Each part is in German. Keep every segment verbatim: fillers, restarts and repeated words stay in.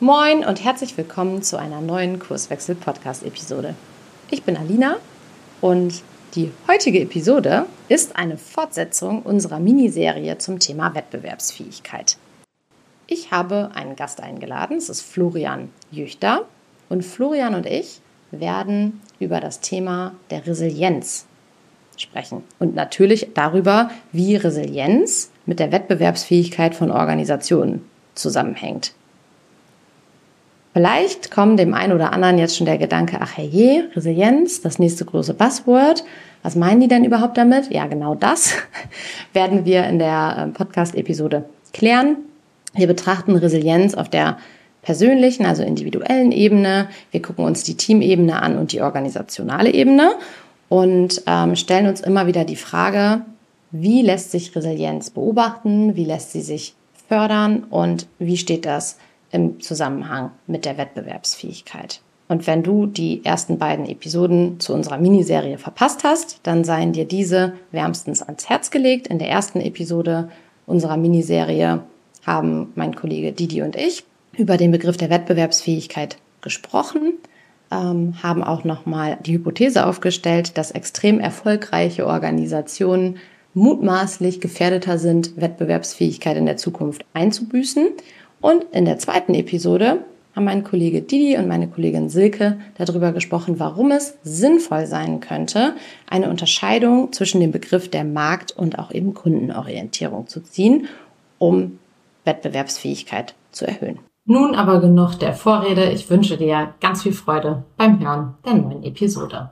Moin und herzlich willkommen zu einer neuen Kurswechsel-Podcast-Episode. Ich bin Alina und die heutige Episode ist eine Fortsetzung unserer Miniserie zum Thema Wettbewerbsfähigkeit. Ich habe einen Gast eingeladen, es ist Florian Jüchter, und Florian und ich werden über das Thema der Resilienz sprechen und natürlich darüber, wie Resilienz mit der Wettbewerbsfähigkeit von Organisationen zusammenhängt. Vielleicht kommt dem einen oder anderen jetzt schon der Gedanke, ach herrje, Resilienz, das nächste große Buzzword. Was meinen die denn überhaupt damit? Ja, genau das werden wir in der Podcast-Episode klären. Wir betrachten Resilienz auf der persönlichen, also individuellen Ebene. Wir gucken uns die Teamebene an und die organisationale Ebene und ähm, stellen uns immer wieder die Frage, wie lässt sich Resilienz beobachten, wie lässt sie sich fördern und wie steht das im Zusammenhang mit der Wettbewerbsfähigkeit. Und wenn du die ersten beiden Episoden zu unserer Miniserie verpasst hast, dann seien dir diese wärmstens ans Herz gelegt. In der ersten Episode unserer Miniserie haben mein Kollege Didi und ich über den Begriff der Wettbewerbsfähigkeit gesprochen, ähm, haben auch nochmal die Hypothese aufgestellt, dass extrem erfolgreiche Organisationen mutmaßlich gefährdeter sind, Wettbewerbsfähigkeit in der Zukunft einzubüßen. Und in der zweiten Episode haben mein Kollege Didi und meine Kollegin Silke darüber gesprochen, warum es sinnvoll sein könnte, eine Unterscheidung zwischen dem Begriff der Markt- und auch eben Kundenorientierung zu ziehen, um Wettbewerbsfähigkeit zu erhöhen. Nun aber genug der Vorrede. Ich wünsche dir ganz viel Freude beim Hören der neuen Episode.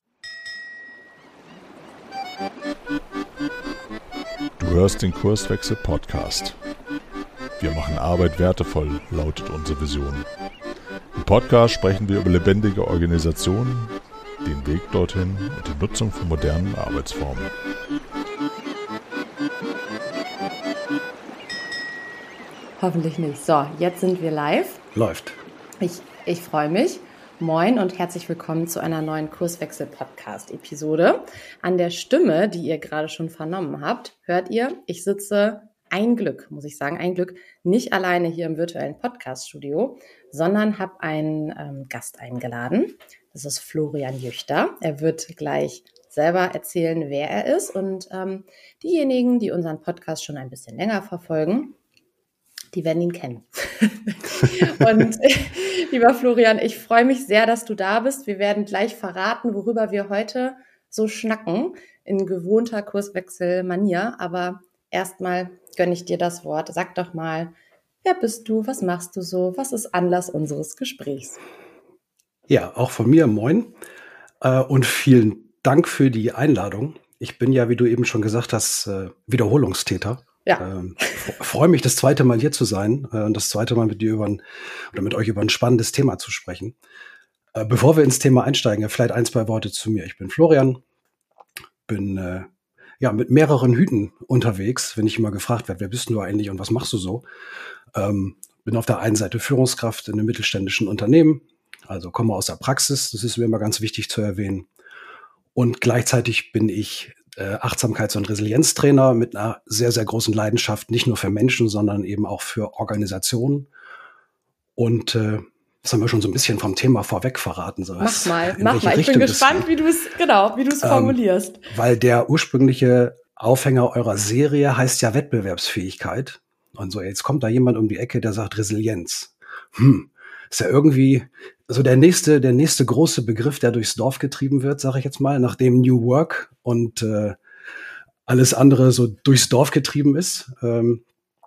Du hörst den Kurswechsel-Podcast. Wir machen Arbeit wertevoll, lautet unsere Vision. Im Podcast sprechen wir über lebendige Organisationen, den Weg dorthin und die Nutzung von modernen Arbeitsformen. Hoffentlich nicht. So, jetzt sind wir live. Läuft. Ich, ich freue mich. Moin und herzlich willkommen zu einer neuen Kurswechsel-Podcast-Episode. An der Stimme, die ihr gerade schon vernommen habt, hört ihr, ich sitze ein Glück, muss ich sagen, ein Glück, nicht alleine hier im virtuellen Podcast-Studio, sondern habe einen ähm, Gast eingeladen. Das ist Florian Jüchter. Er wird gleich selber erzählen, wer er ist. Und ähm, diejenigen, die unseren Podcast schon ein bisschen länger verfolgen, die werden ihn kennen. Und lieber Florian, ich freue mich sehr, dass du da bist. Wir werden gleich verraten, worüber wir heute so schnacken, in gewohnter Kurswechsel-Manier. Aber erstmal gönne ich dir das Wort. Sag doch mal, wer bist du, was machst du so, was ist Anlass unseres Gesprächs? Ja, auch von mir moin äh, und vielen Dank für die Einladung. Ich bin ja, wie du eben schon gesagt hast, äh, Wiederholungstäter. Ja. Ähm, freue mich, das zweite Mal hier zu sein äh, und das zweite Mal mit dir über ein, oder mit euch über ein spannendes Thema zu sprechen. Äh, bevor wir ins Thema einsteigen, vielleicht ein, zwei Worte zu mir. Ich bin Florian, bin äh, ja mit mehreren Hüten unterwegs, wenn ich immer gefragt werde, wer bist du eigentlich und was machst du so? Ähm, bin auf der einen Seite Führungskraft in einem mittelständischen Unternehmen, also komme aus der Praxis, das ist mir immer ganz wichtig zu erwähnen. Und gleichzeitig bin ich äh, Achtsamkeits- und Resilienztrainer mit einer sehr, sehr großen Leidenschaft, nicht nur für Menschen, sondern eben auch für Organisationen. Und äh, das haben wir schon so ein bisschen vom Thema vorweg verraten. So mach mal, mach mal. Ich bin gespannt, wie du es genau, wie du es ähm, formulierst. Weil der ursprüngliche Aufhänger eurer Serie heißt ja Wettbewerbsfähigkeit. Und so, jetzt kommt da jemand um die Ecke, der sagt Resilienz. Hm, ist ja irgendwie so der nächste, der nächste große Begriff, der durchs Dorf getrieben wird, sage ich jetzt mal, nachdem New Work und äh, alles andere so durchs Dorf getrieben ist, ähm,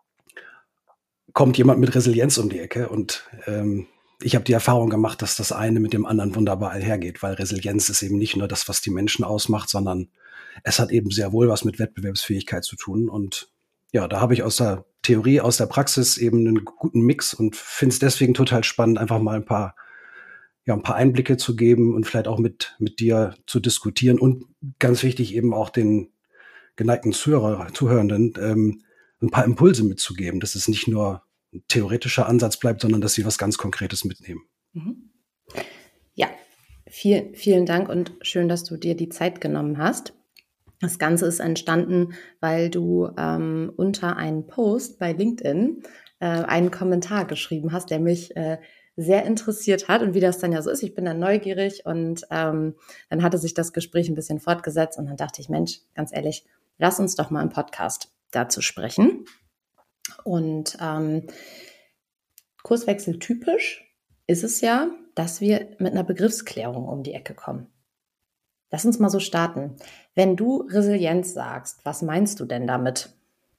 kommt jemand mit Resilienz um die Ecke. Und ähm, ich habe die Erfahrung gemacht, dass das eine mit dem anderen wunderbar einhergeht, weil Resilienz ist eben nicht nur das, was die Menschen ausmacht, sondern es hat eben sehr wohl was mit Wettbewerbsfähigkeit zu tun. Und ja, da habe ich aus der Theorie, aus der Praxis eben einen guten Mix und finde es deswegen total spannend, einfach mal ein paar, ja, ein paar Einblicke zu geben und vielleicht auch mit, mit dir zu diskutieren und ganz wichtig eben auch den geneigten Zuhörer, Zuhörenden ähm, ein paar Impulse mitzugeben, dass es nicht nur ein theoretischer Ansatz bleibt, sondern dass sie was ganz Konkretes mitnehmen. Mhm. Ja, viel, vielen Dank und schön, dass du dir die Zeit genommen hast. Das Ganze ist entstanden, weil du ähm, unter einen Post bei LinkedIn äh, einen Kommentar geschrieben hast, der mich äh, sehr interessiert hat und wie das dann ja so ist. Ich bin dann neugierig und ähm, dann hatte sich das Gespräch ein bisschen fortgesetzt und dann dachte ich, Mensch, ganz ehrlich, lass uns doch mal im Podcast dazu sprechen. Und ähm, Kurswechsel typisch ist es ja, dass wir mit einer Begriffsklärung um die Ecke kommen. Lass uns mal so starten. Wenn du Resilienz sagst, was meinst du denn damit?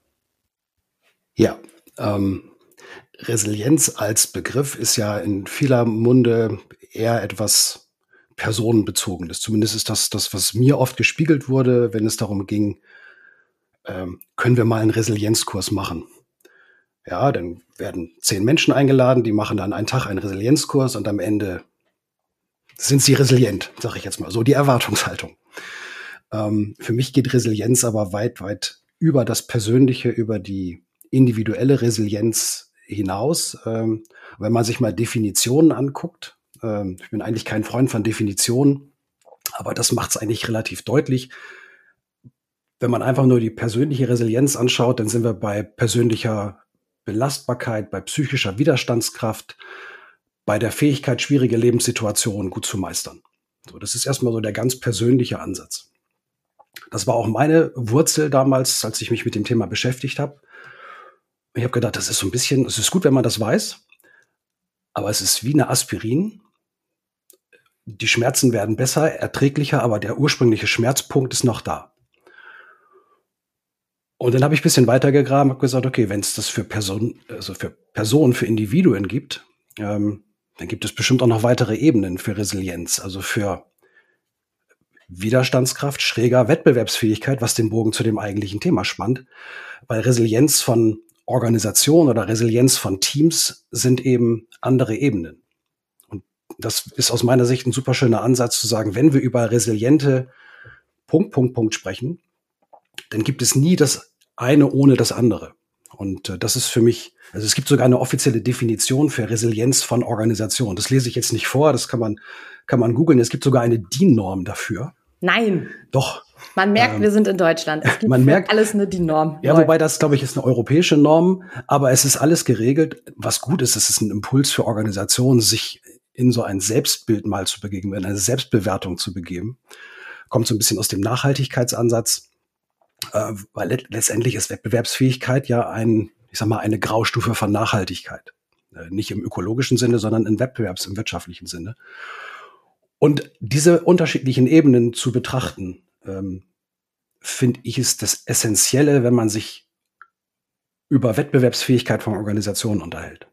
Ja, ähm, Resilienz als Begriff ist ja in vieler Munde eher etwas Personenbezogenes. Zumindest ist das das, was mir oft gespiegelt wurde, wenn es darum ging, ähm, können wir mal einen Resilienzkurs machen? Ja, dann werden zehn Menschen eingeladen, die machen dann einen Tag einen Resilienzkurs und am Ende sind sie resilient, sage ich jetzt mal so, die Erwartungshaltung. Ähm, für mich geht Resilienz aber weit, weit über das Persönliche, über die individuelle Resilienz hinaus. Ähm, wenn man sich mal Definitionen anguckt, ähm, ich bin eigentlich kein Freund von Definitionen, aber das macht es eigentlich relativ deutlich. Wenn man einfach nur die persönliche Resilienz anschaut, dann sind wir bei persönlicher Belastbarkeit, bei psychischer Widerstandskraft, bei der Fähigkeit, schwierige Lebenssituationen gut zu meistern. So, das ist erstmal so der ganz persönliche Ansatz. Das war auch meine Wurzel damals, als ich mich mit dem Thema beschäftigt habe. Ich habe gedacht, das ist so ein bisschen, es ist gut, wenn man das weiß, aber es ist wie eine Aspirin. Die Schmerzen werden besser, erträglicher, aber der ursprüngliche Schmerzpunkt ist noch da. Und dann habe ich ein bisschen weitergegraben, habe gesagt, okay, wenn es das für Personen, also für Personen, für Individuen gibt, ähm, dann gibt es bestimmt auch noch weitere Ebenen für Resilienz, also für Widerstandskraft, schräger Wettbewerbsfähigkeit, was den Bogen zu dem eigentlichen Thema spannt. Weil Resilienz von Organisationen oder Resilienz von Teams sind eben andere Ebenen. Und das ist aus meiner Sicht ein super schöner Ansatz zu sagen, wenn wir über resiliente Punkt, Punkt, Punkt sprechen, dann gibt es nie das eine ohne das andere. Und äh, das ist für mich, also es gibt sogar eine offizielle Definition für Resilienz von Organisationen. Das lese ich jetzt nicht vor, das kann man, kann man googeln. Es gibt sogar eine D I N-Norm dafür. Nein. Doch. Man merkt, ähm, wir sind in Deutschland. Es gibt man merkt, alles eine D I N-Norm. Ja, wobei das, glaube ich, ist eine europäische Norm, aber es ist alles geregelt. Was gut ist, es ist ein Impuls für Organisationen, sich in so ein Selbstbild mal zu begeben, in eine Selbstbewertung zu begeben. Kommt so ein bisschen aus dem Nachhaltigkeitsansatz. Äh, weil let- letztendlich ist Wettbewerbsfähigkeit ja ein, ich sag mal, eine Graustufe von Nachhaltigkeit. Äh, nicht im ökologischen Sinne, sondern im Wettbewerbs-, im wirtschaftlichen Sinne. Und diese unterschiedlichen Ebenen zu betrachten, ähm, finde ich, ist das Essentielle, wenn man sich über Wettbewerbsfähigkeit von Organisationen unterhält.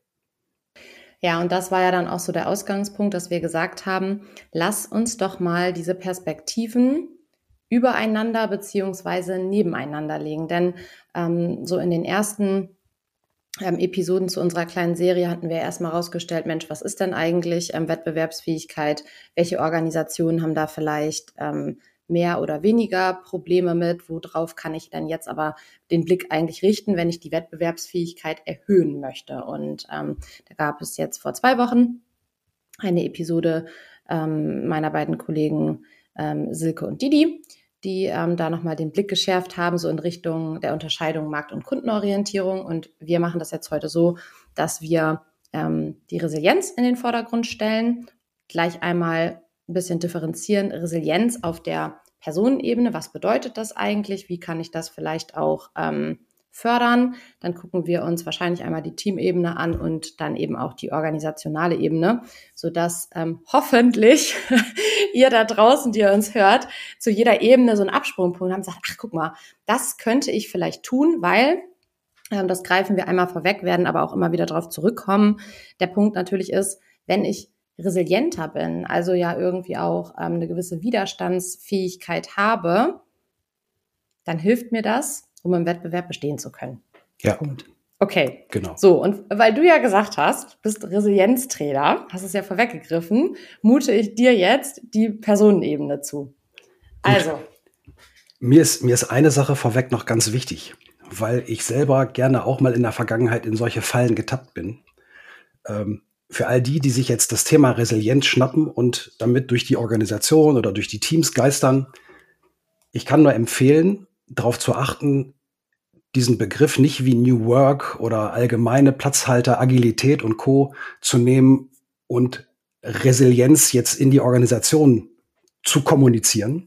Ja, und das war ja dann auch so der Ausgangspunkt, dass wir gesagt haben, lass uns doch mal diese Perspektiven übereinander beziehungsweise nebeneinander legen. Denn ähm, so in den ersten ähm, Episoden zu unserer kleinen Serie hatten wir erstmal rausgestellt, Mensch, was ist denn eigentlich ähm, Wettbewerbsfähigkeit? Welche Organisationen haben da vielleicht ähm, mehr oder weniger Probleme mit? Worauf kann ich denn jetzt aber den Blick eigentlich richten, wenn ich die Wettbewerbsfähigkeit erhöhen möchte? Und ähm, da gab es jetzt vor zwei Wochen eine Episode ähm, meiner beiden Kollegen ähm, Silke und Didi, die ähm, da nochmal den Blick geschärft haben, so in Richtung der Unterscheidung Markt- und Kundenorientierung. Und wir machen das jetzt heute so, dass wir ähm, die Resilienz in den Vordergrund stellen, gleich einmal ein bisschen differenzieren, Resilienz auf der Personenebene, was bedeutet das eigentlich, wie kann ich das vielleicht auch ähm, fördern. Dann gucken wir uns wahrscheinlich einmal die Teamebene an und dann eben auch die organisationale Ebene, sodass ähm, hoffentlich ihr da draußen, die ihr uns hört, zu jeder Ebene so einen Absprungpunkt haben und sagt, ach guck mal, das könnte ich vielleicht tun, weil, ähm, das greifen wir einmal vorweg, werden aber auch immer wieder darauf zurückkommen. Der Punkt natürlich ist, wenn ich resilienter bin, also ja irgendwie auch ähm, eine gewisse Widerstandsfähigkeit habe, dann hilft mir das, um im Wettbewerb bestehen zu können. Ja. Punkt. Okay. Genau. So, und weil du ja gesagt hast, bist Resilienztrainer, hast es ja vorweggegriffen, mute ich dir jetzt die Personenebene zu. Also. Gut. Mir ist, mir ist eine Sache vorweg noch ganz wichtig, weil ich selber gerne auch mal in der Vergangenheit in solche Fallen getappt bin. Ähm, für all die, die sich jetzt das Thema Resilienz schnappen und damit durch die Organisation oder durch die Teams geistern, ich kann nur empfehlen, darauf zu achten, diesen Begriff nicht wie New Work oder allgemeine Platzhalter, Agilität und Co. zu nehmen und Resilienz jetzt in die Organisation zu kommunizieren.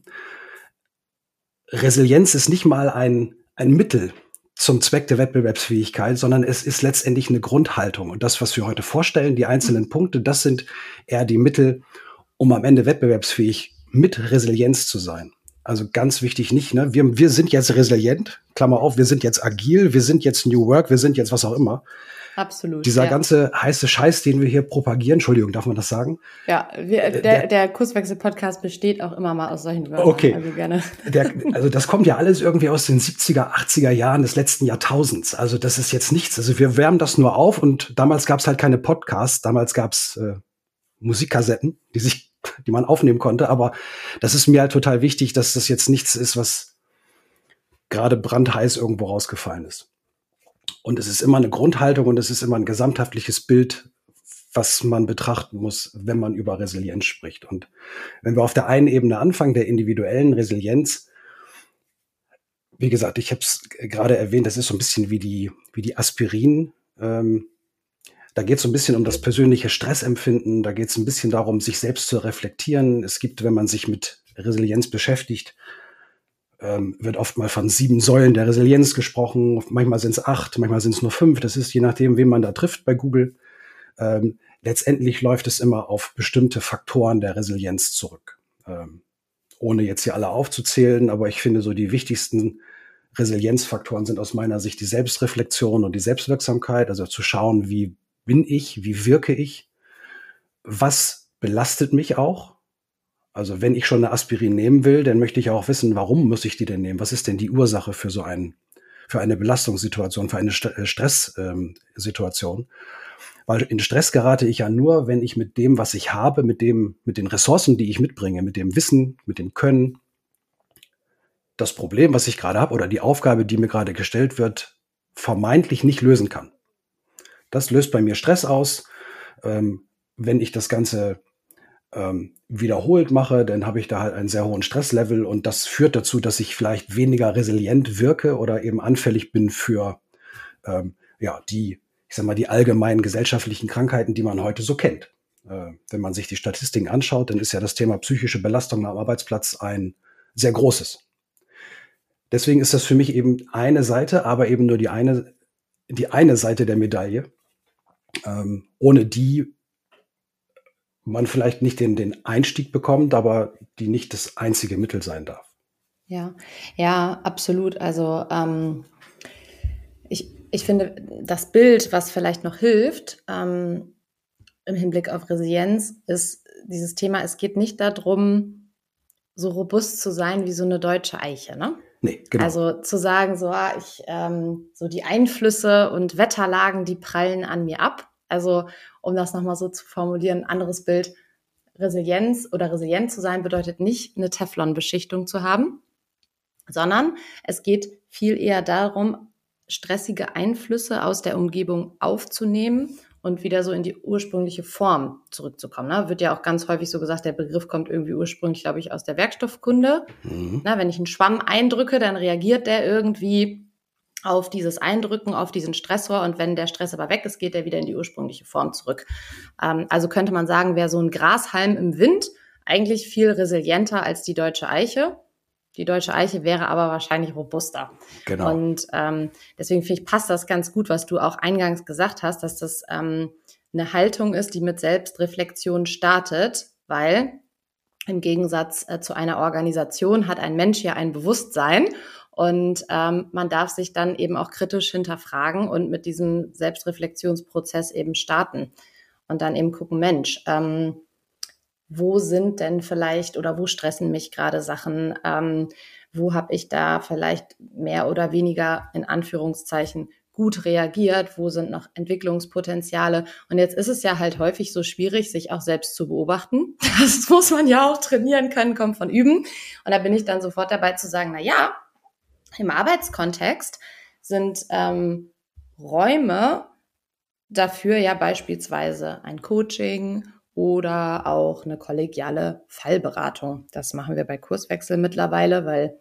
Resilienz ist nicht mal ein, ein Mittel zum Zweck der Wettbewerbsfähigkeit, sondern es ist letztendlich eine Grundhaltung. Und das, was wir heute vorstellen, die einzelnen Punkte, das sind eher die Mittel, um am Ende wettbewerbsfähig mit Resilienz zu sein. Also ganz wichtig nicht, ne? Wir, wir sind jetzt resilient, Klammer auf, wir sind jetzt agil, wir sind jetzt New Work, wir sind jetzt was auch immer. Absolut. Dieser ja. ganze heiße Scheiß, den wir hier propagieren, Entschuldigung, darf man das sagen? Ja, wir, der, der, der Kurswechsel-Podcast besteht auch immer mal aus solchen Wörtern. Okay. Also gerne. Der, also das kommt ja alles irgendwie aus den siebziger, achtziger Jahren des letzten Jahrtausends. Also das ist jetzt nichts. Also wir wärmen das nur auf und damals gab es halt keine Podcasts, damals gab es äh, Musikkassetten, die sich, die man aufnehmen konnte. Aber das ist mir halt total wichtig, dass das jetzt nichts ist, was gerade brandheiß irgendwo rausgefallen ist. Und es ist immer eine Grundhaltung und es ist immer ein gesamtheitliches Bild, was man betrachten muss, wenn man über Resilienz spricht. Und wenn wir auf der einen Ebene anfangen, der individuellen Resilienz, wie gesagt, ich habe es gerade erwähnt, das ist so ein bisschen wie die, wie die Aspirin. Ähm, da geht es so ein bisschen um das persönliche Stressempfinden, da geht es ein bisschen darum, sich selbst zu reflektieren. Es gibt, wenn man sich mit Resilienz beschäftigt, Ähm, wird oft mal von sieben Säulen der Resilienz gesprochen. Manchmal sind es acht, manchmal sind es nur fünf. Das ist je nachdem, wen man da trifft bei Google. Ähm, letztendlich läuft es immer auf bestimmte Faktoren der Resilienz zurück. Ähm, ohne jetzt hier alle aufzuzählen, aber ich finde so die wichtigsten Resilienzfaktoren sind aus meiner Sicht die Selbstreflexion und die Selbstwirksamkeit. Also zu schauen, wie bin ich, wie wirke ich, was belastet mich auch. Also wenn ich schon eine Aspirin nehmen will, dann möchte ich auch wissen, warum muss ich die denn nehmen? Was ist denn die Ursache für so einen, für eine Belastungssituation, für eine St- Stresssituation? Weil in Stress gerate ich ja nur, wenn ich mit dem, was ich habe, mit dem, mit den Ressourcen, die ich mitbringe, mit dem Wissen, mit dem Können, das Problem, was ich gerade habe oder die Aufgabe, die mir gerade gestellt wird, vermeintlich nicht lösen kann. Das löst bei mir Stress aus. Ähm, wenn ich das Ganze ähm, wiederholt mache, dann habe ich da halt einen sehr hohen Stresslevel und das führt dazu, dass ich vielleicht weniger resilient wirke oder eben anfällig bin für ähm, ja die, ich sag mal, die allgemeinen gesellschaftlichen Krankheiten, die man heute so kennt. Äh, wenn man sich die Statistiken anschaut, dann ist ja das Thema psychische Belastung am Arbeitsplatz ein sehr großes. Deswegen ist das für mich eben eine Seite, aber eben nur die eine, die eine Seite der Medaille, ähm, ohne die man vielleicht nicht den, den Einstieg bekommt, aber die nicht das einzige Mittel sein darf. Ja, ja, absolut. Also ähm, ich, ich finde, das Bild, was vielleicht noch hilft ähm, im Hinblick auf Resilienz, ist dieses Thema, es geht nicht darum, so robust zu sein wie so eine deutsche Eiche, ne? Nee, genau. Also zu sagen, so, ah, ich, ähm, so die Einflüsse und Wetterlagen, die prallen an mir ab. Also um das nochmal so zu formulieren, ein anderes Bild, Resilienz oder resilient zu sein, bedeutet nicht, eine Teflon-Beschichtung zu haben, sondern es geht viel eher darum, stressige Einflüsse aus der Umgebung aufzunehmen und wieder so in die ursprüngliche Form zurückzukommen. Ne? Wird ja auch ganz häufig so gesagt, der Begriff kommt irgendwie ursprünglich, glaube ich, aus der Werkstoffkunde. Mhm. Na, wenn ich einen Schwamm eindrücke, dann reagiert der irgendwie auf dieses Eindrücken, auf diesen Stressor und wenn der Stress aber weg ist, geht er wieder in die ursprüngliche Form zurück. Ähm, also könnte man sagen, wäre so ein Grashalm im Wind eigentlich viel resilienter als die deutsche Eiche. Die deutsche Eiche wäre aber wahrscheinlich robuster. Genau. Und ähm, deswegen finde ich, passt das ganz gut, was du auch eingangs gesagt hast, dass das ähm, eine Haltung ist, die mit Selbstreflexion startet, weil im Gegensatz äh, zu einer Organisation hat ein Mensch ja ein Bewusstsein und ähm, man darf sich dann eben auch kritisch hinterfragen und mit diesem Selbstreflexionsprozess eben starten und dann eben gucken, Mensch, ähm, wo sind denn vielleicht oder wo stressen mich gerade Sachen, ähm, wo habe ich da vielleicht mehr oder weniger in Anführungszeichen gut reagiert, wo sind noch Entwicklungspotenziale und jetzt ist es ja halt häufig so schwierig, sich auch selbst zu beobachten. Das muss man ja auch trainieren können, kommt von Üben und da bin ich dann sofort dabei zu sagen, na ja, im Arbeitskontext sind ähm, Räume dafür ja beispielsweise ein Coaching oder auch eine kollegiale Fallberatung. Das machen wir bei Kurswechsel mittlerweile, weil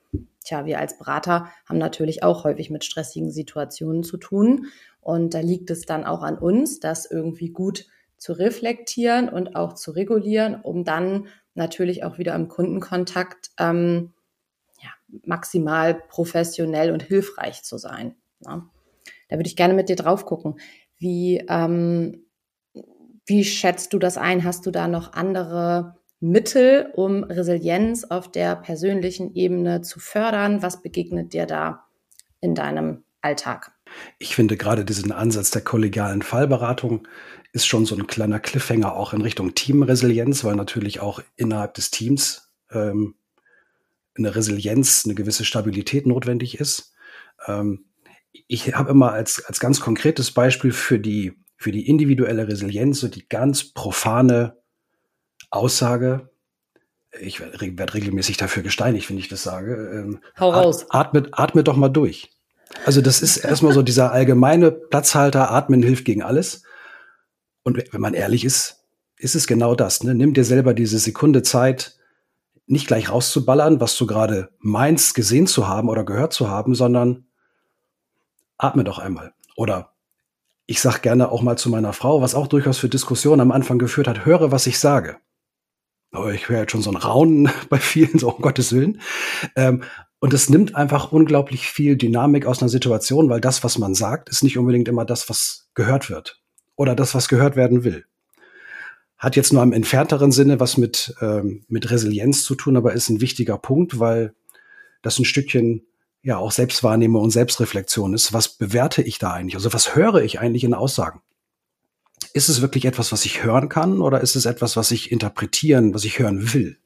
tja, wir als Berater haben natürlich auch häufig mit stressigen Situationen zu tun. Und da liegt es dann auch an uns, das irgendwie gut zu reflektieren und auch zu regulieren, um dann natürlich auch wieder im Kundenkontakt ähm, ja, maximal professionell und hilfreich zu sein. Ja. Da würde ich gerne mit dir drauf gucken. Wie, ähm, wie schätzt du das ein? Hast du da noch andere Mittel, um Resilienz auf der persönlichen Ebene zu fördern? Was begegnet dir da in deinem Alltag? Ich finde gerade diesen Ansatz der kollegialen Fallberatung ist schon so ein kleiner Cliffhanger auch in Richtung Teamresilienz, weil natürlich auch innerhalb des Teams ähm, eine Resilienz, eine gewisse Stabilität notwendig ist. Ähm, ich habe immer als, als ganz konkretes Beispiel für die, für die individuelle Resilienz so die ganz profane Aussage, ich werde werd regelmäßig dafür gesteinigt, wenn ich das sage, ähm, Hau raus. atmet, atmet doch mal durch. Also das ist erstmal so dieser allgemeine Platzhalter, atmen hilft gegen alles. Und wenn man ehrlich ist, ist es genau das. Ne? Nimm dir selber diese Sekunde Zeit, nicht gleich rauszuballern, was du gerade meinst, gesehen zu haben oder gehört zu haben, sondern atme doch einmal. Oder ich sage gerne auch mal zu meiner Frau, was auch durchaus für Diskussionen am Anfang geführt hat, höre, was ich sage. Aber ich höre jetzt schon so ein Raunen bei vielen, so um Gottes Willen. Ähm, und es nimmt einfach unglaublich viel Dynamik aus einer Situation, weil das, was man sagt, ist nicht unbedingt immer das, was gehört wird. Oder das, was gehört werden will. Hat jetzt nur im entfernteren Sinne was mit, ähm, mit Resilienz zu tun, aber ist ein wichtiger Punkt, weil das ein Stückchen ja auch Selbstwahrnehmung und Selbstreflexion ist. Was bewerte ich da eigentlich? Also was höre ich eigentlich in Aussagen? Ist es wirklich etwas, was ich hören kann, oder ist es etwas, was ich interpretieren, was ich hören will?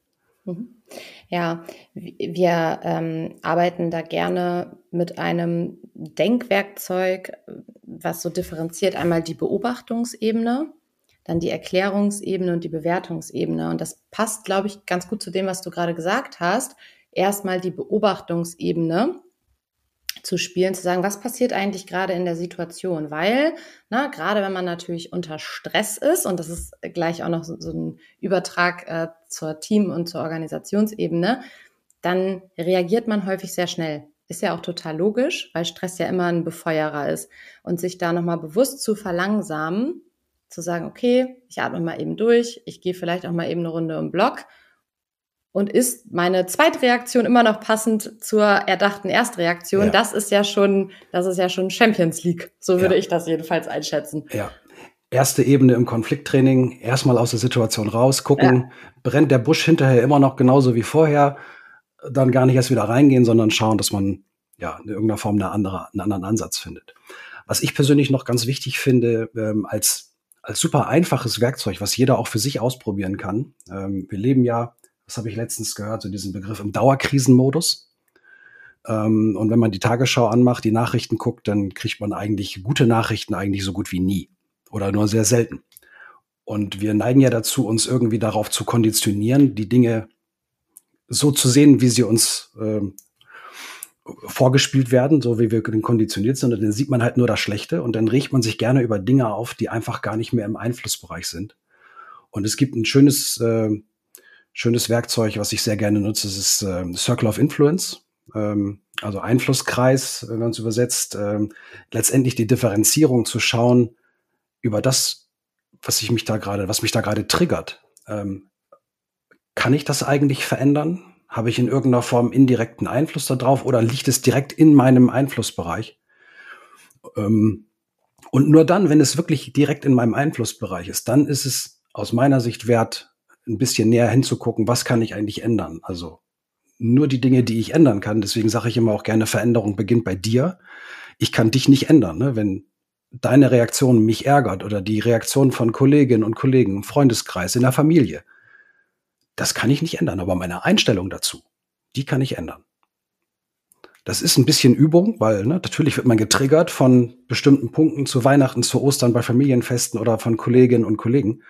Ja, wir ähm, arbeiten da gerne mit einem Denkwerkzeug, was so differenziert einmal die Beobachtungsebene, dann die Erklärungsebene und die Bewertungsebene. Und das passt, glaube ich, ganz gut zu dem, was du gerade gesagt hast. Erstmal die Beobachtungsebene zu spielen, zu sagen, was passiert eigentlich gerade in der Situation? Weil, na, gerade wenn man natürlich unter Stress ist, und das ist gleich auch noch so, so ein Übertrag äh, zur Team- und zur Organisationsebene, dann reagiert man häufig sehr schnell. Ist ja auch total logisch, weil Stress ja immer ein Befeuerer ist. Und sich da nochmal bewusst zu verlangsamen, zu sagen, okay, ich atme mal eben durch, ich gehe vielleicht auch mal eben eine Runde im Block. Und ist meine Zweitreaktion immer noch passend zur erdachten Erstreaktion? Ja. Das ist ja schon, das ist ja schon Champions League. So würde ja. ich das jedenfalls einschätzen. Ja. Erste Ebene im Konflikttraining, erstmal aus der Situation raus, gucken, ja. brennt der Busch hinterher immer noch genauso wie vorher, dann gar nicht erst wieder reingehen, sondern schauen, dass man ja in irgendeiner Form eine andere, einen anderen Ansatz findet. Was ich persönlich noch ganz wichtig finde, ähm, als, als super einfaches Werkzeug, was jeder auch für sich ausprobieren kann. Ähm, wir leben ja, das habe ich letztens gehört, so diesen Begriff im Dauerkrisenmodus. Ähm, und wenn man die Tagesschau anmacht, die Nachrichten guckt, dann kriegt man eigentlich gute Nachrichten eigentlich so gut wie nie oder nur sehr selten. Und wir neigen ja dazu, uns irgendwie darauf zu konditionieren, die Dinge so zu sehen, wie sie uns ähm, vorgespielt werden, so wie wir konditioniert sind. Und dann sieht man halt nur das Schlechte und dann regt man sich gerne über Dinge auf, die einfach gar nicht mehr im Einflussbereich sind. Und es gibt ein schönes äh, Schönes Werkzeug, was ich sehr gerne nutze, das ist ähm, Circle of Influence, ähm, also Einflusskreis, wenn man es übersetzt. Ähm, letztendlich die Differenzierung zu schauen über das, was ich mich da gerade, was mich da gerade triggert. Ähm, kann ich das eigentlich verändern? Habe ich in irgendeiner Form indirekten Einfluss darauf oder liegt es direkt in meinem Einflussbereich? Ähm, und nur dann, wenn es wirklich direkt in meinem Einflussbereich ist, dann ist es aus meiner Sicht wert, ein bisschen näher hinzugucken, was kann ich eigentlich ändern? Also nur die Dinge, die ich ändern kann. Deswegen sage ich immer auch gerne, Veränderung beginnt bei dir. Ich kann dich nicht ändern. Ne? Wenn deine Reaktion mich ärgert oder die Reaktion von Kolleginnen und Kollegen im Freundeskreis, in der Familie, das kann ich nicht ändern. Aber meine Einstellung dazu, die kann ich ändern. Das ist ein bisschen Übung, weil ne, natürlich wird man getriggert von bestimmten Punkten zu Weihnachten, zu Ostern, bei Familienfesten oder von Kolleginnen und Kollegen.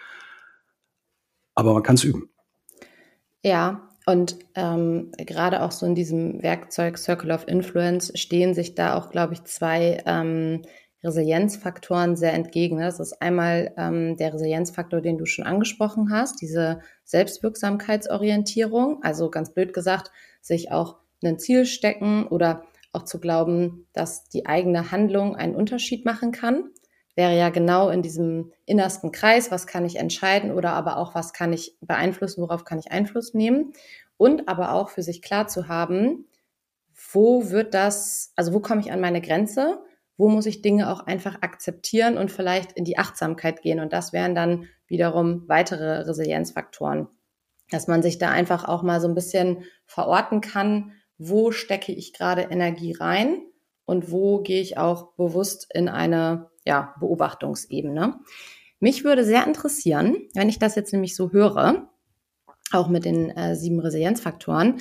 Aber man kann es üben. Ja, und ähm, gerade auch so in diesem Werkzeug Circle of Influence stehen sich da auch, glaube ich, zwei ähm, Resilienzfaktoren sehr entgegen. Das ist einmal ähm, der Resilienzfaktor, den du schon angesprochen hast, diese Selbstwirksamkeitsorientierung. Also ganz blöd gesagt, sich auch ein Ziel stecken oder auch zu glauben, dass die eigene Handlung einen Unterschied machen kann. Wäre ja genau in diesem innersten Kreis, was kann ich entscheiden oder aber auch, was kann ich beeinflussen, worauf kann ich Einfluss nehmen. Und aber auch für sich klar zu haben, wo wird das, also wo komme ich an meine Grenze, wo muss ich Dinge auch einfach akzeptieren und vielleicht in die Achtsamkeit gehen. Und das wären dann wiederum weitere Resilienzfaktoren, dass man sich da einfach auch mal so ein bisschen verorten kann, wo stecke ich gerade Energie rein und wo gehe ich auch bewusst in eine ja, Beobachtungsebene. Mich würde sehr interessieren, wenn ich das jetzt nämlich so höre, auch mit den äh, sieben Resilienzfaktoren,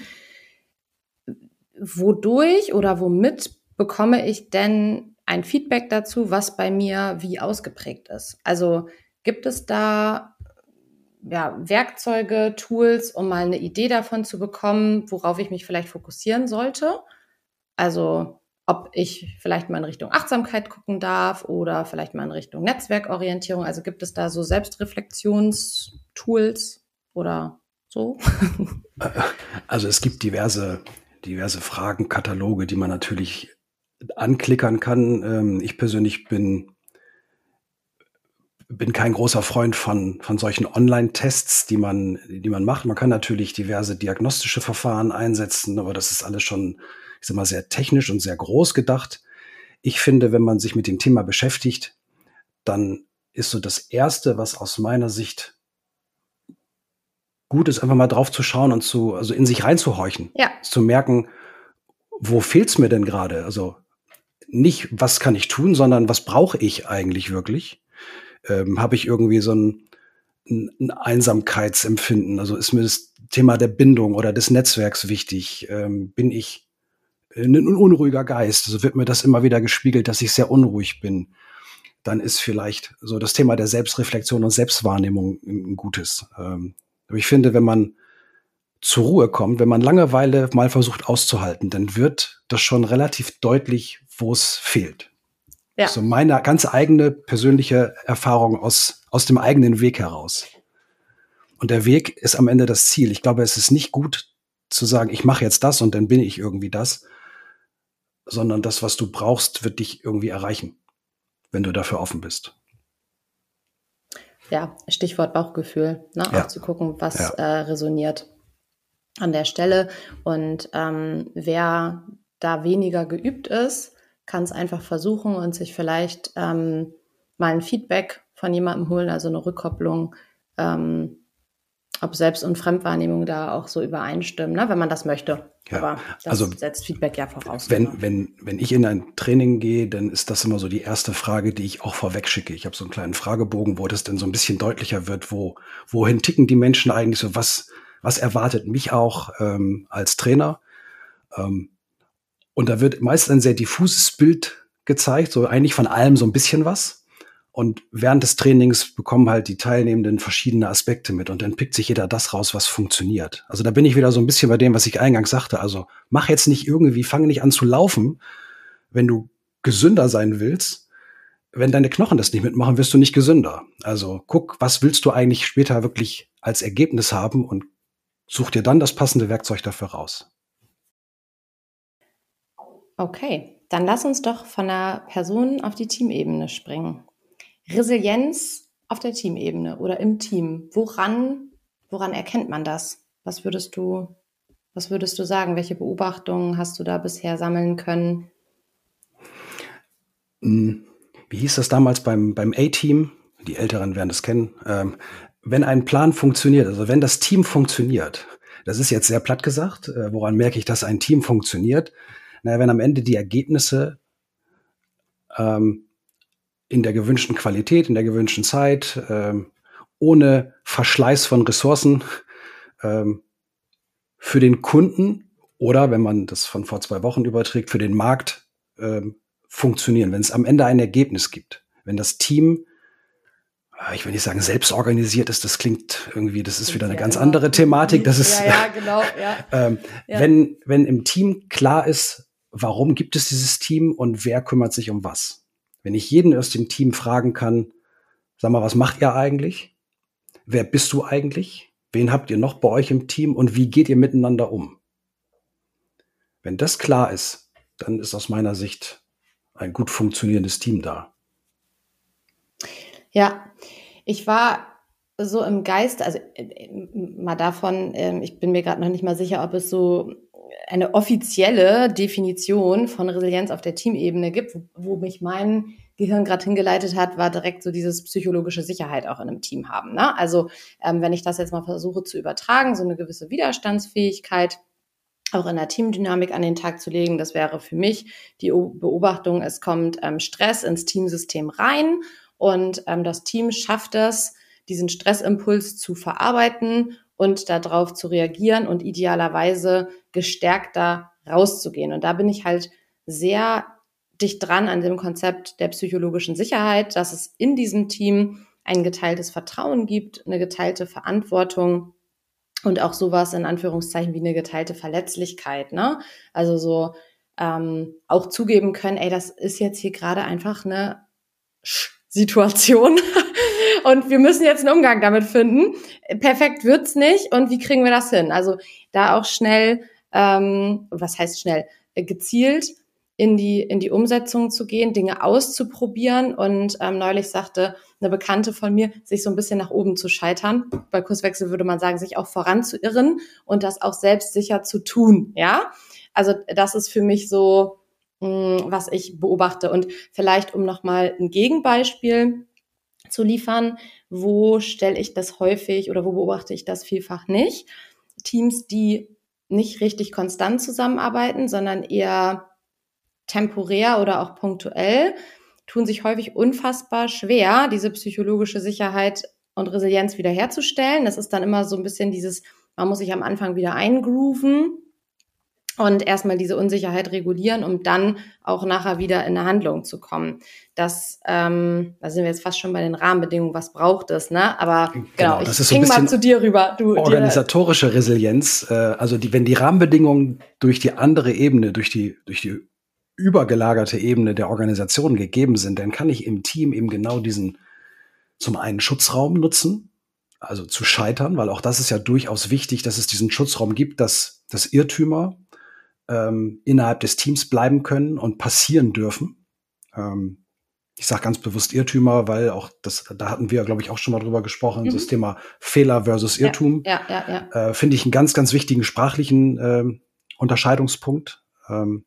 wodurch oder womit bekomme ich denn ein Feedback dazu, was bei mir wie ausgeprägt ist? Also gibt es da ja, Werkzeuge, Tools, um mal eine Idee davon zu bekommen, worauf ich mich vielleicht fokussieren sollte? Also ob ich vielleicht mal in Richtung Achtsamkeit gucken darf oder vielleicht mal in Richtung Netzwerkorientierung. Also gibt es da so Selbstreflexionstools oder so? Also es gibt diverse, diverse Fragenkataloge, die man natürlich anklickern kann. Ich persönlich bin, bin kein großer Freund von, von solchen Online-Tests, die man, die man macht. Man kann natürlich diverse diagnostische Verfahren einsetzen, aber das ist alles schon, ich sag mal, sehr technisch und sehr groß gedacht. Ich finde, wenn man sich mit dem Thema beschäftigt, dann ist so das Erste, was aus meiner Sicht gut ist, einfach mal drauf zu schauen und zu, also in sich reinzuhorchen. Ja. Zu merken, wo fehlt's mir denn gerade? Also nicht, was kann ich tun, sondern was brauche ich eigentlich wirklich? Ähm, habe ich irgendwie so ein, ein, ein Einsamkeitsempfinden? Also ist mir das Thema der Bindung oder des Netzwerks wichtig? Ähm, bin ich ein unruhiger Geist? Also wird mir das immer wieder gespiegelt, dass ich sehr unruhig bin. Dann ist vielleicht so das Thema der Selbstreflexion und Selbstwahrnehmung ein gutes. Ähm, aber ich finde, wenn man zur Ruhe kommt, wenn man Langeweile mal versucht auszuhalten, dann wird das schon relativ deutlich, wo es fehlt. Ja. So meine ganz eigene persönliche Erfahrung aus, aus dem eigenen Weg heraus. Und der Weg ist am Ende das Ziel. Ich glaube, es ist nicht gut zu sagen, ich mache jetzt das und dann bin ich irgendwie das, sondern das, was du brauchst, wird dich irgendwie erreichen, wenn du dafür offen bist. Ja, Stichwort Bauchgefühl, ne? Ja. Auch zu gucken, was Ja. äh, resoniert an der Stelle. Und ähm, wer da weniger geübt ist, kann es einfach versuchen und sich vielleicht ähm, mal ein Feedback von jemandem holen, also eine Rückkopplung, ähm, ob Selbst- und Fremdwahrnehmung da auch so übereinstimmen, ne? Wenn man das möchte. Ja. Aber das Also, setzt Feedback ja voraus. Wenn, wenn, wenn ich in ein Training gehe, dann ist das immer so die erste Frage, die ich auch vorweg schicke. Ich habe so einen kleinen Fragebogen, wo das dann so ein bisschen deutlicher wird, wo, wohin ticken die Menschen eigentlich so, was, was erwartet mich auch ähm, als Trainer. Ähm, und da wird meist ein sehr diffuses Bild gezeigt, so eigentlich von allem so ein bisschen was. Und während des Trainings bekommen halt die Teilnehmenden verschiedene Aspekte mit und dann pickt sich jeder das raus, was funktioniert. Also da bin ich wieder so ein bisschen bei dem, was ich eingangs sagte. Also mach jetzt nicht irgendwie, fang nicht an zu laufen, wenn du gesünder sein willst. Wenn deine Knochen das nicht mitmachen, wirst du nicht gesünder. Also guck, was willst du eigentlich später wirklich als Ergebnis haben und such dir dann das passende Werkzeug dafür raus. Okay, dann lass uns doch von der Person auf die Teamebene springen. Resilienz auf der Teamebene oder im Team. Woran, woran erkennt man das? Was würdest du, was würdest du sagen? Welche Beobachtungen hast du da bisher sammeln können? Wie hieß das damals beim, beim A-Team? Die Älteren werden das kennen. Ähm, wenn ein Plan funktioniert, also wenn das Team funktioniert, das ist jetzt sehr platt gesagt, äh, woran merke ich, dass ein Team funktioniert? Naja, wenn am Ende die Ergebnisse ähm, in der gewünschten Qualität, in der gewünschten Zeit, ähm, ohne Verschleiß von Ressourcen ähm, für den Kunden oder, wenn man das von vor zwei Wochen überträgt, für den Markt ähm, funktionieren. Wenn es am Ende ein Ergebnis gibt. Wenn das Team, ich will nicht sagen selbst organisiert ist, das klingt irgendwie, das ist wieder eine ja, ganz immer. andere Thematik. Das ist, ja, ja, genau, ja. ähm, ja. Wenn, wenn im Team klar ist, warum gibt es dieses Team und wer kümmert sich um was? Wenn ich jeden aus dem Team fragen kann, sag mal, was macht ihr eigentlich? Wer bist du eigentlich? Wen habt ihr noch bei euch im Team und wie geht ihr miteinander um? Wenn das klar ist, dann ist aus meiner Sicht ein gut funktionierendes Team da. Ja, ich war so im Geist, also äh, mal davon, äh, ich bin mir gerade noch nicht mal sicher, ob es so eine offizielle Definition von Resilienz auf der Teamebene gibt, wo, wo mich mein Gehirn gerade hingeleitet hat, war direkt so dieses psychologische Sicherheit auch in einem Team haben. Ne? Also ähm, wenn ich das jetzt mal versuche zu übertragen, so eine gewisse Widerstandsfähigkeit auch in der Teamdynamik an den Tag zu legen, das wäre für mich die Beobachtung, es kommt ähm, Stress ins Teamsystem rein und ähm, das Team schafft es, diesen Stressimpuls zu verarbeiten und darauf zu reagieren und idealerweise gestärkter rauszugehen. Und da bin ich halt sehr dicht dran an dem Konzept der psychologischen Sicherheit, dass es in diesem Team ein geteiltes Vertrauen gibt, eine geteilte Verantwortung und auch sowas in Anführungszeichen wie eine geteilte Verletzlichkeit, ne? Also so ähm, auch zugeben können, ey, das ist jetzt hier gerade einfach eine Situation und wir müssen jetzt einen Umgang damit finden. Perfekt wird's nicht und wie kriegen wir das hin? Also da auch schnell, ähm, was heißt schnell, gezielt in die in die Umsetzung zu gehen, Dinge auszuprobieren und ähm, neulich sagte eine Bekannte von mir, sich so ein bisschen nach oben zu scheitern. Bei Kurswechsel würde man sagen, sich auch voranzuirren und das auch selbstsicher zu tun, ja? Also das ist für mich so, was ich beobachte. Und vielleicht, um nochmal ein Gegenbeispiel zu liefern, wo stelle ich das häufig oder wo beobachte ich das vielfach nicht? Teams, die nicht richtig konstant zusammenarbeiten, sondern eher temporär oder auch punktuell, tun sich häufig unfassbar schwer, diese psychologische Sicherheit und Resilienz wiederherzustellen. Das ist dann immer so ein bisschen dieses, man muss sich am Anfang wieder eingrooven und erstmal diese Unsicherheit regulieren, um dann auch nachher wieder in eine Handlung zu kommen. Das, ähm, da sind wir jetzt fast schon bei den Rahmenbedingungen, was braucht es, ne? Aber genau, genau das ich ist so ein ging bisschen mal zu dir rüber. Du, organisatorische dir, Resilienz, äh, also die, wenn die Rahmenbedingungen durch die andere Ebene, durch die, durch die übergelagerte Ebene der Organisation gegeben sind, dann kann ich im Team eben genau diesen zum einen Schutzraum nutzen, also zu scheitern, weil auch das ist ja durchaus wichtig, dass es diesen Schutzraum gibt, dass, dass Irrtümer ähm, innerhalb des Teams bleiben können und passieren dürfen. Ähm, ich sage ganz bewusst Irrtümer, weil auch das, da hatten wir, glaube ich, auch schon mal drüber gesprochen, mhm. das Thema Fehler versus Irrtum. Ja, ja, ja, ja. Äh, finde ich einen ganz, ganz wichtigen sprachlichen äh, Unterscheidungspunkt. Ähm,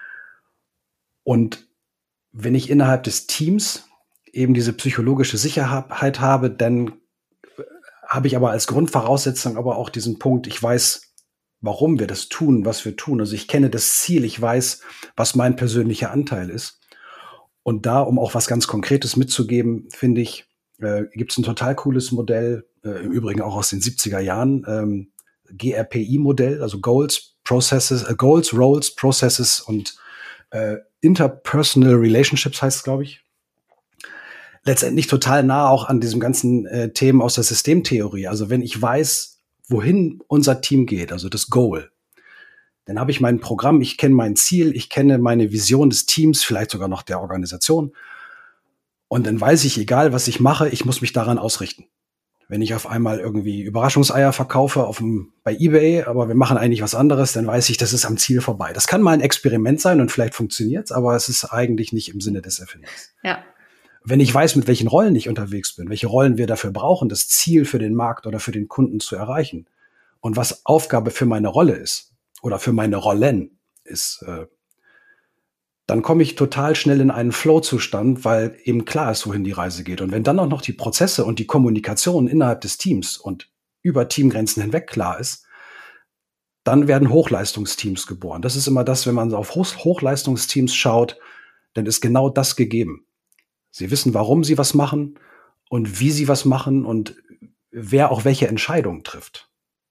Und wenn ich innerhalb des Teams eben diese psychologische Sicherheit habe, dann habe ich aber als Grundvoraussetzung aber auch diesen Punkt, ich weiß, warum wir das tun, was wir tun. Also ich kenne das Ziel, ich weiß, was mein persönlicher Anteil ist. Und da, um auch was ganz Konkretes mitzugeben, finde ich, äh, gibt es ein total cooles Modell, äh, im Übrigen auch aus den siebziger Jahren, ähm, G R P I-Modell, also Goals, Processes, äh, Goals, Roles, Processes und äh, Interpersonal Relationships heißt es, glaube ich. Letztendlich total nah auch an diesem ganzen äh, Themen aus der Systemtheorie. Also wenn ich weiß, wohin unser Team geht, also das Goal, dann habe ich mein Programm, ich kenne mein Ziel, ich kenne meine Vision des Teams, vielleicht sogar noch der Organisation. Und dann weiß ich, egal was ich mache, ich muss mich daran ausrichten. Wenn ich auf einmal irgendwie Überraschungseier verkaufe auf dem, bei eBay, aber wir machen eigentlich was anderes, dann weiß ich, das ist am Ziel vorbei. Das kann mal ein Experiment sein und vielleicht funktioniert's, aber es ist eigentlich nicht im Sinne des Erfinders. Ja. Wenn ich weiß, mit welchen Rollen ich unterwegs bin, welche Rollen wir dafür brauchen, das Ziel für den Markt oder für den Kunden zu erreichen und was Aufgabe für meine Rolle ist oder für meine Rollen ist, äh, dann komme ich total schnell in einen Flow-Zustand, weil eben klar ist, wohin die Reise geht. Und wenn dann auch noch die Prozesse und die Kommunikation innerhalb des Teams und über Teamgrenzen hinweg klar ist, dann werden Hochleistungsteams geboren. Das ist immer das, wenn man auf Hoch- Hochleistungsteams schaut, dann ist genau das gegeben. Sie wissen, warum sie was machen und wie sie was machen und wer auch welche Entscheidungen trifft.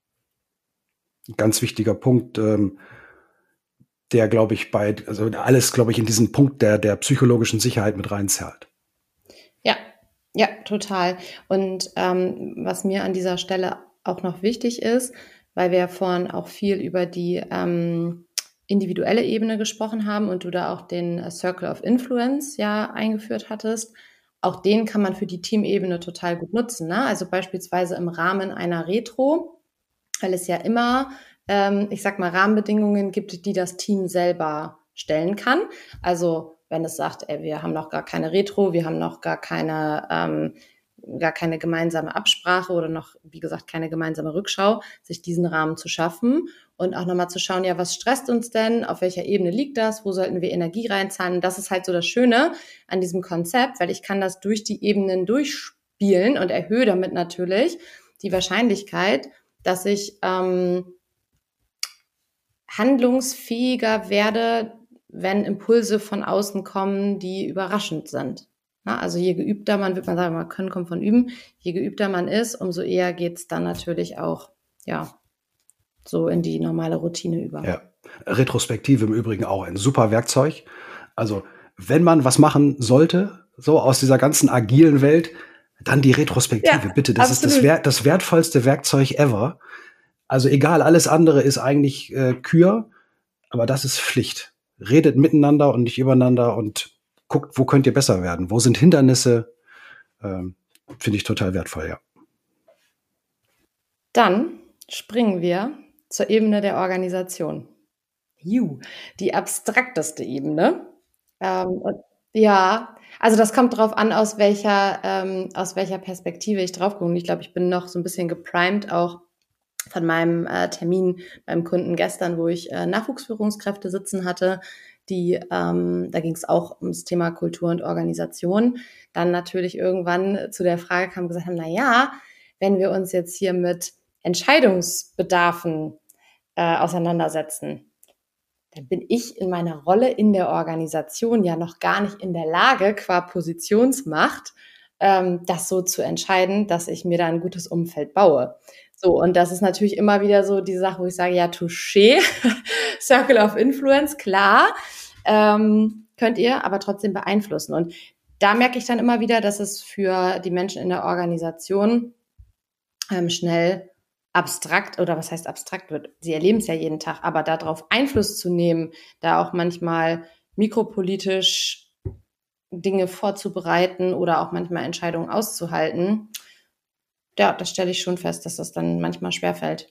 Ein ganz wichtiger Punkt, ähm, der, glaube ich, bei, also alles, glaube ich, in diesen Punkt der, der psychologischen Sicherheit mit reinzahlt. Ja, ja, total. Und ähm, was mir an dieser Stelle auch noch wichtig ist, weil wir ja vorhin auch viel über die ähm, individuelle Ebene gesprochen haben und du da auch den Circle of Influence ja eingeführt hattest, auch den kann man für die Teamebene total gut nutzen, ne? Also beispielsweise im Rahmen einer Retro, weil es ja immer ähm, ich sag mal, Rahmenbedingungen gibt, die das Team selber stellen kann. Also wenn es sagt, ey, wir haben noch gar keine Retro, wir haben noch gar keine, ähm, gar keine gemeinsame Absprache oder noch, wie gesagt, keine gemeinsame Rückschau, sich diesen Rahmen zu schaffen und auch nochmal zu schauen, ja, was stresst uns denn, auf welcher Ebene liegt das, wo sollten wir Energie reinzahlen? Und das ist halt so das Schöne an diesem Konzept, weil ich kann das durch die Ebenen durchspielen und erhöhe damit natürlich die Wahrscheinlichkeit, dass ich ähm, handlungsfähiger werde, wenn Impulse von außen kommen, die überraschend sind. Na, also je geübter man, wird man sagen, man können kommt von üben, je geübter man ist, umso eher geht's dann natürlich auch, ja, so in die normale Routine über. Ja. Retrospektive im Übrigen auch ein super Werkzeug. Also wenn man was machen sollte, so aus dieser ganzen agilen Welt, dann die Retrospektive, Ja, bitte. Das absolut. ist das, wert, das wertvollste Werkzeug ever. Also egal, alles andere ist eigentlich äh, Kür, aber das ist Pflicht. Redet miteinander und nicht übereinander und guckt, wo könnt ihr besser werden? Wo sind Hindernisse? Ähm, Finde ich total wertvoll, ja. Dann springen wir zur Ebene der Organisation. Juh, die abstrakteste Ebene. Ähm, und ja, also das kommt drauf an, aus welcher, ähm, aus welcher Perspektive ich drauf gucke. Und ich glaube, ich bin noch so ein bisschen geprimed auch von meinem äh, Termin beim Kunden gestern, wo ich äh, Nachwuchsführungskräfte sitzen hatte. Die, ähm, da ging es auch ums Thema Kultur und Organisation. Dann natürlich irgendwann zu der Frage kam, gesagt haben, na ja, wenn wir uns jetzt hier mit Entscheidungsbedarfen äh, auseinandersetzen, dann bin ich in meiner Rolle in der Organisation ja noch gar nicht in der Lage, qua Positionsmacht, ähm, das so zu entscheiden, dass ich mir da ein gutes Umfeld baue. So, und das ist natürlich immer wieder so die Sache, wo ich sage, ja, touché, Circle of Influence, klar, ähm, könnt ihr aber trotzdem beeinflussen. Und da merke ich dann immer wieder, dass es für die Menschen in der Organisation ähm, schnell abstrakt, oder was heißt abstrakt wird, sie erleben es ja jeden Tag, aber darauf Einfluss zu nehmen, da auch manchmal mikropolitisch Dinge vorzubereiten oder auch manchmal Entscheidungen auszuhalten, ja, das stelle ich schon fest, dass das dann manchmal schwerfällt.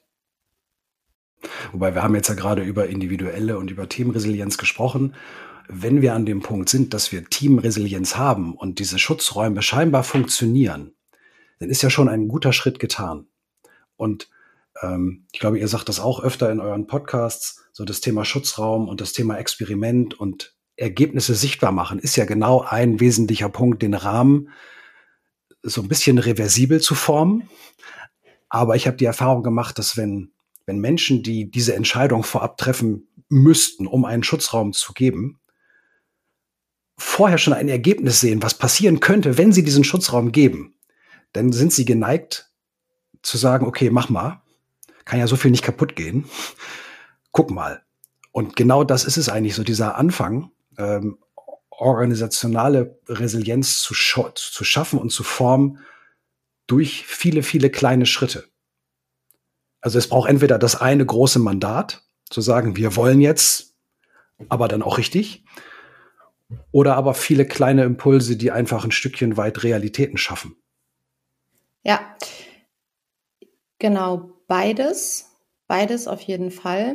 Wobei wir haben jetzt ja gerade über individuelle und über Teamresilienz gesprochen. Wenn wir an dem Punkt sind, dass wir Teamresilienz haben und diese Schutzräume scheinbar funktionieren, dann ist ja schon ein guter Schritt getan. Und ähm, ich glaube, ihr sagt das auch öfter in euren Podcasts, so das Thema Schutzraum und das Thema Experiment und Ergebnisse sichtbar machen, ist ja genau ein wesentlicher Punkt, den Rahmen so ein bisschen reversibel zu formen. Aber ich habe die Erfahrung gemacht, dass wenn, wenn Menschen, die diese Entscheidung vorab treffen müssten, um einen Schutzraum zu geben, vorher schon ein Ergebnis sehen, was passieren könnte, wenn sie diesen Schutzraum geben, dann sind sie geneigt zu sagen, okay, mach mal, kann ja so viel nicht kaputt gehen, guck mal. Und genau das ist es eigentlich, so dieser Anfang, ähm, organisationale Resilienz zu, sch- zu schaffen und zu formen durch viele, viele kleine Schritte. Also es braucht entweder das eine große Mandat, zu sagen, wir wollen jetzt, aber dann auch richtig, oder aber viele kleine Impulse, die einfach ein Stückchen weit Realitäten schaffen. Ja, genau, beides, beides auf jeden Fall.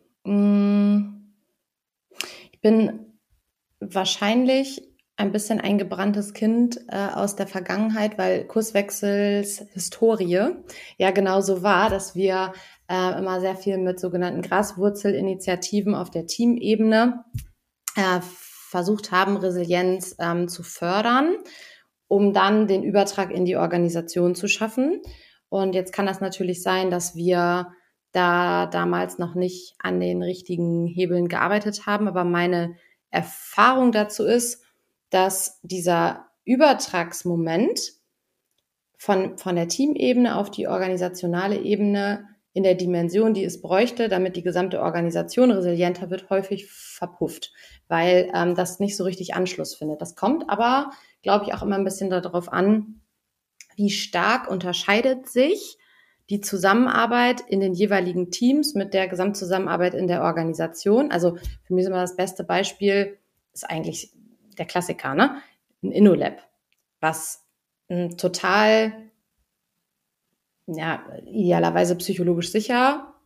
Ich bin wahrscheinlich ein bisschen ein gebranntes Kind äh, aus der Vergangenheit, weil Kurswechsels Historie ja genauso war, dass wir äh, immer sehr viel mit sogenannten Graswurzelinitiativen auf der Teamebene äh, versucht haben, Resilienz ähm, zu fördern, um dann den Übertrag in die Organisation zu schaffen. Und jetzt kann das natürlich sein, dass wir da damals noch nicht an den richtigen Hebeln gearbeitet haben, aber meine Erfahrung dazu ist, dass dieser Übertragsmoment von, von der Teamebene auf die organisationale Ebene in der Dimension, die es bräuchte, damit die gesamte Organisation resilienter wird, häufig verpufft, weil ähm, das nicht so richtig Anschluss findet. Das kommt aber, glaube ich, auch immer ein bisschen darauf an, wie stark unterscheidet sich die Zusammenarbeit in den jeweiligen Teams mit der Gesamtzusammenarbeit in der Organisation. Also für mich ist immer das beste Beispiel, ist eigentlich der Klassiker, ne? Ein InnoLab, was ein total, ja, idealerweise psychologisch sicher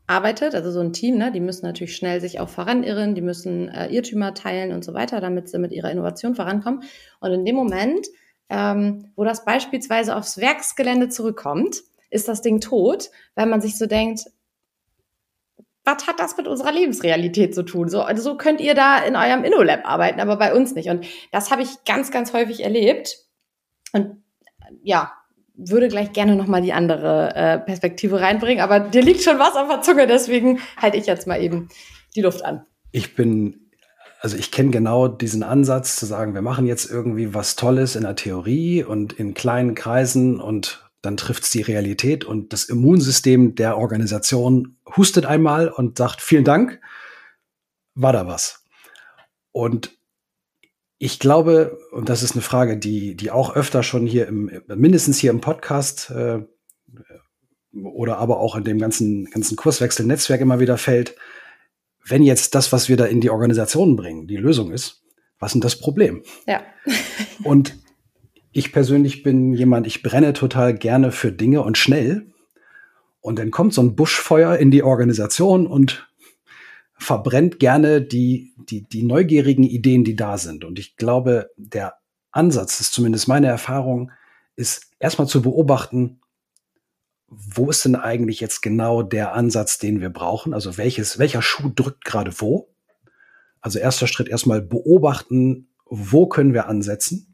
arbeitet, also so ein Team, ne, die müssen natürlich schnell sich auch voranirren, die müssen äh, Irrtümer teilen und so weiter, damit sie mit ihrer Innovation vorankommen. Und in dem Moment, ähm, wo das beispielsweise aufs Werksgelände zurückkommt, ist das Ding tot, weil man sich so denkt, was hat das mit unserer Lebensrealität zu tun? So, also so könnt ihr da in eurem InnoLab arbeiten, aber bei uns nicht. Und das habe ich ganz, ganz häufig erlebt. Und ja, würde gleich gerne nochmal die andere äh, Perspektive reinbringen, aber dir liegt schon was auf der Zunge, deswegen halte ich jetzt mal eben die Luft an. Ich bin, also ich kenne genau diesen Ansatz zu sagen, wir machen jetzt irgendwie was Tolles in der Theorie und in kleinen Kreisen und dann trifft es die Realität und das Immunsystem der Organisation hustet einmal und sagt, vielen Dank, war da was. Und ich glaube, und das ist eine Frage, die, die auch öfter schon hier im, mindestens hier im Podcast äh, oder aber auch in dem ganzen, ganzen Kurswechsel-Netzwerk immer wieder fällt, wenn jetzt das, was wir da in die Organisation bringen, die Lösung ist, was ist denn das Problem? Ja. Und ich persönlich bin jemand, ich brenne total gerne für Dinge und schnell. Und dann kommt so ein Buschfeuer in die Organisation und verbrennt gerne die, die, die neugierigen Ideen, die da sind. Und ich glaube, der Ansatz, ist zumindest meine Erfahrung, ist erstmal zu beobachten, wo ist denn eigentlich jetzt genau der Ansatz, den wir brauchen? Also welches, welcher Schuh drückt gerade wo? Also erster Schritt erstmal beobachten, wo können wir ansetzen?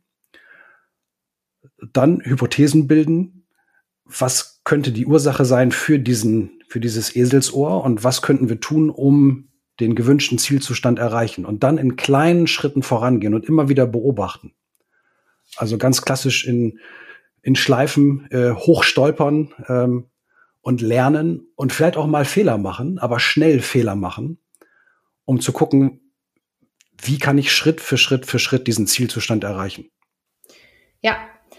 Dann Hypothesen bilden. Was könnte die Ursache sein für diesen, für dieses Eselsohr? Und was könnten wir tun, um den gewünschten Zielzustand erreichen? Und dann in kleinen Schritten vorangehen und immer wieder beobachten. Also ganz klassisch in, in Schleifen äh, hochstolpern ähm, und lernen und vielleicht auch mal Fehler machen, aber schnell Fehler machen, um zu gucken, wie kann ich Schritt für Schritt für Schritt diesen Zielzustand erreichen. Ja,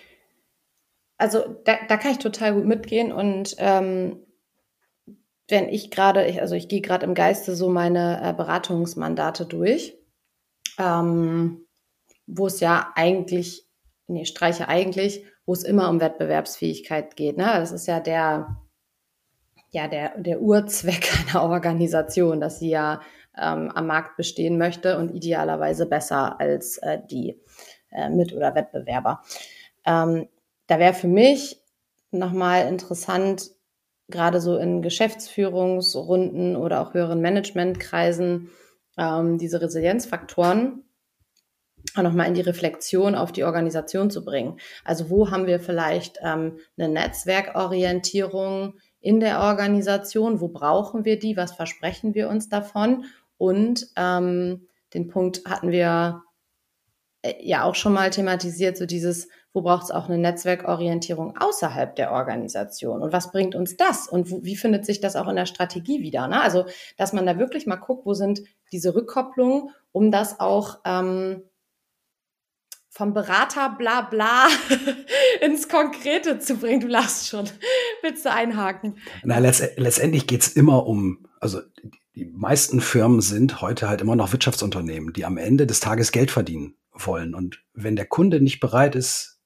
also da, da kann ich total gut mitgehen und ähm, wenn ich gerade, also ich gehe gerade im Geiste so meine äh, Beratungsmandate durch, ähm, wo es ja eigentlich, nee, streiche eigentlich, wo es immer um Wettbewerbsfähigkeit geht. Ne? Das ist ja der, ja der, der Urzweck einer Organisation, dass sie ja ähm, am Markt bestehen möchte und idealerweise besser als äh, die äh, Mit- oder Wettbewerber. Ähm, da wäre für mich nochmal interessant, gerade so in Geschäftsführungsrunden oder auch höheren Managementkreisen, ähm, diese Resilienzfaktoren auch nochmal in die Reflexion auf die Organisation zu bringen. Also wo haben wir vielleicht ähm, eine Netzwerkorientierung in der Organisation? Wo brauchen wir die? Was versprechen wir uns davon? Und ähm, den Punkt hatten wir äh, ja auch schon mal thematisiert, so dieses, wo braucht es auch eine Netzwerkorientierung außerhalb der Organisation? Und was bringt uns das? Und wo, wie findet sich das auch in der Strategie wieder? Ne? Also, dass man da wirklich mal guckt, wo sind diese Rückkopplungen, um das auch ähm, vom Berater bla bla ins Konkrete zu bringen. Du lachst schon. Willst du einhaken? Na, letzt, letztendlich geht's immer um, also die meisten Firmen sind heute halt immer noch Wirtschaftsunternehmen, die am Ende des Tages Geld verdienen wollen. Und wenn der Kunde nicht bereit ist,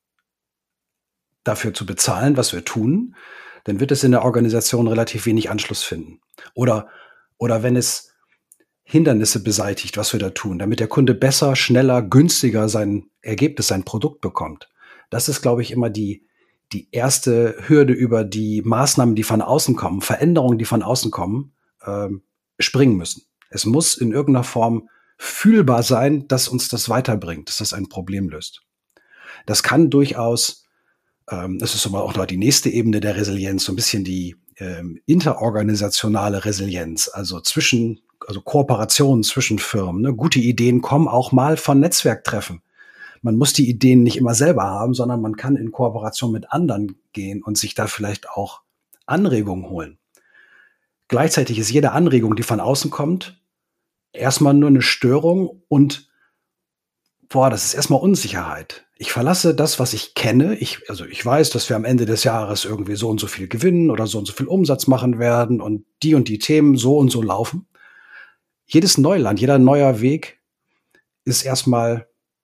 dafür zu bezahlen, was wir tun, dann wird es in der Organisation relativ wenig Anschluss finden. Oder, oder wenn es Hindernisse beseitigt, was wir da tun, damit der Kunde besser, schneller, günstiger sein Ergebnis, sein Produkt bekommt. Das ist, glaube ich, immer die, die erste Hürde, über die Maßnahmen, die von außen kommen, Veränderungen, die von außen kommen, ähm, springen müssen. Es muss in irgendeiner Form fühlbar sein, dass uns das weiterbringt, dass das ein Problem löst. Das kann durchaus, ähm, das ist aber auch noch die nächste Ebene der Resilienz, so ein bisschen die ähm, interorganisationale Resilienz, also zwischen also Kooperationen zwischen Firmen. Ne? Gute Ideen kommen auch mal von Netzwerktreffen. Man muss die Ideen nicht immer selber haben, sondern man kann in Kooperation mit anderen gehen und sich da vielleicht auch Anregungen holen. Gleichzeitig ist jede Anregung, die von außen kommt, erstmal nur eine Störung und boah, das ist erstmal Unsicherheit. Ich verlasse das, was ich kenne. Ich, also ich weiß, dass wir am Ende des Jahres irgendwie so und so viel gewinnen oder so und so viel Umsatz machen werden und die und die Themen so und so laufen. Jedes Neuland, jeder neuer Weg ist erstmal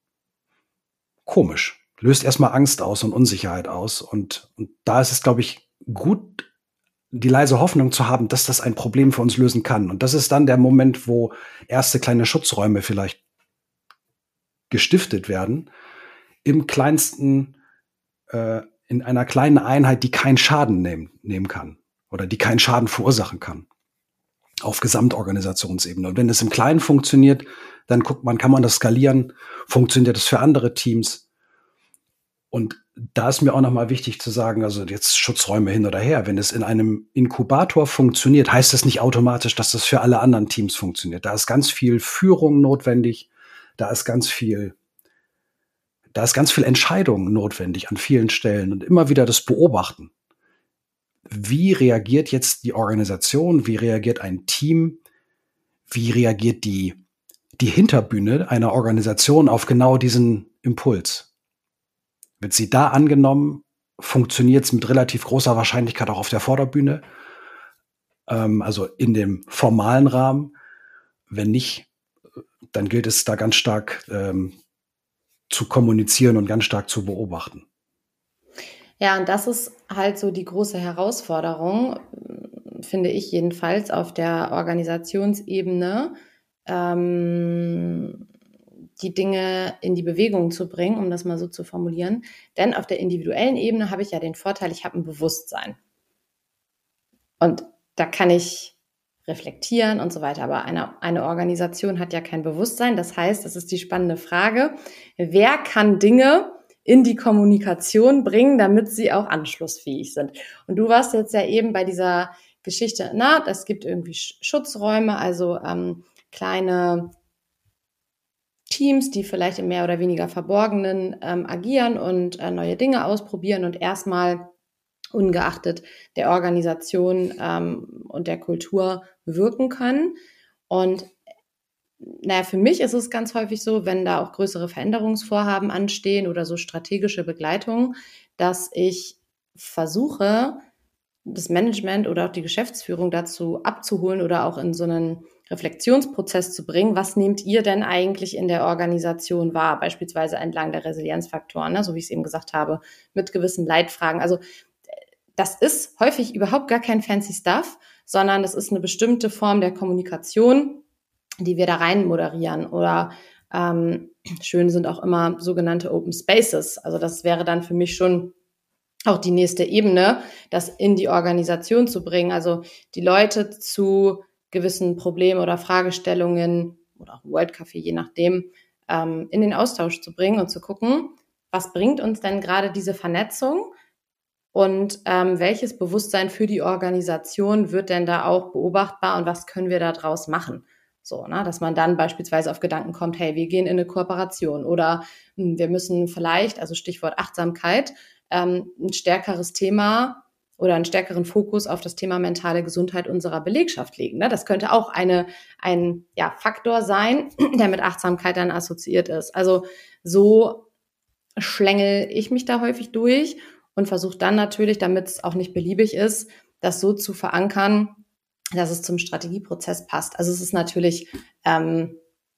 komisch, löst erstmal Angst aus und Unsicherheit aus. Und, und da ist es, glaube ich, gut, die leise Hoffnung zu haben, dass das ein Problem für uns lösen kann. Und das ist dann der Moment, wo erste kleine Schutzräume vielleicht gestiftet werden, im kleinsten, äh, in einer kleinen Einheit, die keinen Schaden nehmen, nehmen kann oder die keinen Schaden verursachen kann auf Gesamtorganisationsebene. Und wenn es im Kleinen funktioniert, dann guckt man, kann man das skalieren, funktioniert das für andere Teams. Und da ist mir auch nochmal wichtig zu sagen, also jetzt Schutzräume hin oder her, wenn es in einem Inkubator funktioniert, heißt das nicht automatisch, dass das für alle anderen Teams funktioniert. Da ist ganz viel Führung notwendig, da ist ganz viel, da ist ganz viel Entscheidung notwendig an vielen Stellen und immer wieder das Beobachten. Wie reagiert jetzt die Organisation? Wie reagiert ein Team? Wie reagiert die, die Hinterbühne einer Organisation auf genau diesen Impuls? Wird sie da angenommen, funktioniert es mit relativ großer Wahrscheinlichkeit auch auf der Vorderbühne, ähm, also in dem formalen Rahmen. Wenn nicht, dann gilt es da ganz stark ähm, zu kommunizieren und ganz stark zu beobachten. Ja, und das ist halt so die große Herausforderung, finde ich jedenfalls, auf der Organisationsebene, ähm, die Dinge in die Bewegung zu bringen, um das mal so zu formulieren. Denn auf der individuellen Ebene habe ich ja den Vorteil, ich habe ein Bewusstsein. Und da kann ich reflektieren und so weiter. Aber eine, eine Organisation hat ja kein Bewusstsein. Das heißt, das ist die spannende Frage, wer kann Dinge in die Kommunikation bringen, damit sie auch anschlussfähig sind. Und du warst jetzt ja eben bei dieser Geschichte, na, es gibt irgendwie Schutzräume, also ähm, kleine Teams, die vielleicht im mehr oder weniger Verborgenen ähm, agieren und äh, neue Dinge ausprobieren und erstmal ungeachtet der Organisation ähm, und der Kultur wirken können. Und naja, für mich ist es ganz häufig so, wenn da auch größere Veränderungsvorhaben anstehen oder so strategische Begleitung, dass ich versuche, das Management oder auch die Geschäftsführung dazu abzuholen oder auch in so einen Reflexionsprozess zu bringen. Was nehmt ihr denn eigentlich in der Organisation wahr? Beispielsweise entlang der Resilienzfaktoren, ne? So wie ich es eben gesagt habe, mit gewissen Leitfragen. Also das ist häufig überhaupt gar kein fancy Stuff, sondern das ist eine bestimmte Form der Kommunikation, die wir da rein moderieren. Oder ähm, schön sind auch immer sogenannte Open Spaces. Also das wäre dann für mich schon auch die nächste Ebene, das in die Organisation zu bringen. Also die Leute zu gewissen Problemen oder Fragestellungen oder auch World Café, je nachdem, ähm, in den Austausch zu bringen und zu gucken, was bringt uns denn gerade diese Vernetzung und ähm, welches Bewusstsein für die Organisation wird denn da auch beobachtbar und was können wir da draus machen? So, ne, dass man dann beispielsweise auf Gedanken kommt, hey, wir gehen in eine Kooperation oder mh, wir müssen vielleicht, also Stichwort Achtsamkeit, ähm, ein stärkeres Thema oder einen stärkeren Fokus auf das Thema mentale Gesundheit unserer Belegschaft legen. Ne? Das könnte auch eine, ein ja, Faktor sein, der mit Achtsamkeit dann assoziiert ist. Also so schlängel ich mich da häufig durch und versuche dann natürlich, damit es auch nicht beliebig ist, das so zu verankern, dass es zum Strategieprozess passt. Also es ist natürlich ähm,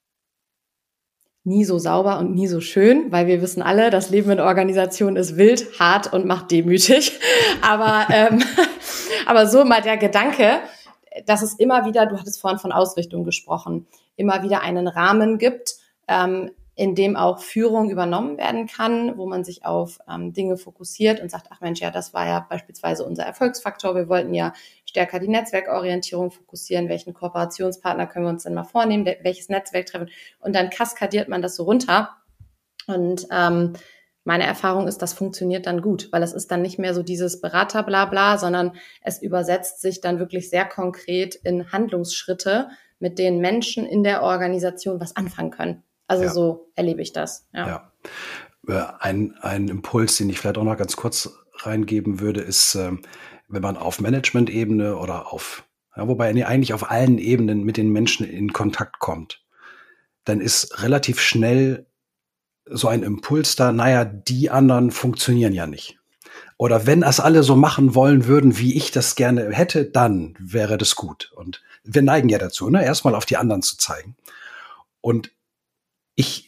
nie so sauber und nie so schön, weil wir wissen alle, das Leben in Organisation ist wild, hart und macht demütig. Aber, ähm, aber so mal der Gedanke, dass es immer wieder, du hattest vorhin von Ausrichtung gesprochen, immer wieder einen Rahmen gibt, ähm, in dem auch Führung übernommen werden kann, wo man sich auf ähm, Dinge fokussiert und sagt, ach Mensch, ja, das war ja beispielsweise unser Erfolgsfaktor. Wir wollten ja stärker die Netzwerkorientierung fokussieren. Welchen Kooperationspartner können wir uns denn mal vornehmen? Welches Netzwerk treffen? Und dann kaskadiert man das so runter. Und ähm, meine Erfahrung ist, das funktioniert dann gut, weil es ist dann nicht mehr so dieses Berater-Blabla, sondern es übersetzt sich dann wirklich sehr konkret in Handlungsschritte, mit denen Menschen in der Organisation was anfangen können. Also ja. So erlebe ich das. Ja. Ja. Ein, ein Impuls, den ich vielleicht auch noch ganz kurz reingeben würde, ist, wenn man auf Management-Ebene oder auf, ja, wobei eigentlich auf allen Ebenen mit den Menschen in Kontakt kommt, dann ist relativ schnell so ein Impuls da, naja, die anderen funktionieren ja nicht. Oder wenn das alle so machen wollen würden, wie ich das gerne hätte, dann wäre das gut. Und wir neigen ja dazu, ne, erstmal auf die anderen zu zeigen. Und Ich